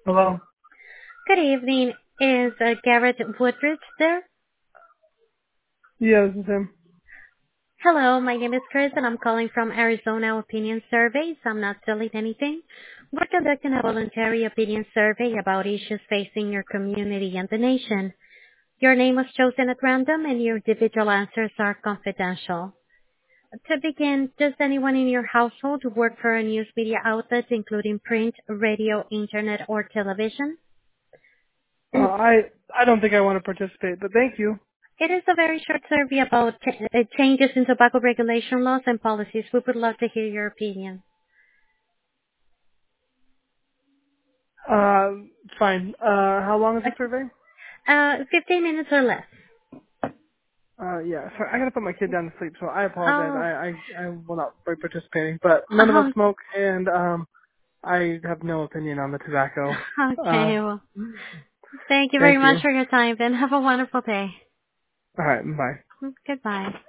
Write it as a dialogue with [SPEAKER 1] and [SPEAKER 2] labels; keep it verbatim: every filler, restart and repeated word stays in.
[SPEAKER 1] Hello?
[SPEAKER 2] Good evening. Is uh, Garrett Woodridge there?
[SPEAKER 1] Yeah, this is him.
[SPEAKER 2] Hello, my name is Chris and I'm calling from Arizona Opinion Surveys. I'm not selling anything. We're conducting a voluntary opinion survey about issues facing your community and the nation. Your name was chosen at random and your individual answers are confidential. To begin, does anyone in your household work for a news media outlet including print, radio, internet, or television?
[SPEAKER 1] Uh, I I don't think I want to participate, but thank you.
[SPEAKER 2] It is a very short survey about ch- uh, changes in tobacco regulation laws and policies. We would love to hear your opinion.
[SPEAKER 1] Uh, fine. Uh, how long is the survey?
[SPEAKER 2] Uh, fifteen minutes or less.
[SPEAKER 1] Uh, yeah, sorry, I gotta put my kid down to sleep, so I apologize.
[SPEAKER 2] Oh,
[SPEAKER 1] I, I, I will not be participating, but none of us
[SPEAKER 2] oh,
[SPEAKER 1] smoke, and, um, I have no opinion on the tobacco. Uh,
[SPEAKER 2] okay. Well, thank you very
[SPEAKER 1] thank
[SPEAKER 2] much
[SPEAKER 1] you.
[SPEAKER 2] for your time, then. Have a wonderful day.
[SPEAKER 1] Alright, bye.
[SPEAKER 2] Goodbye.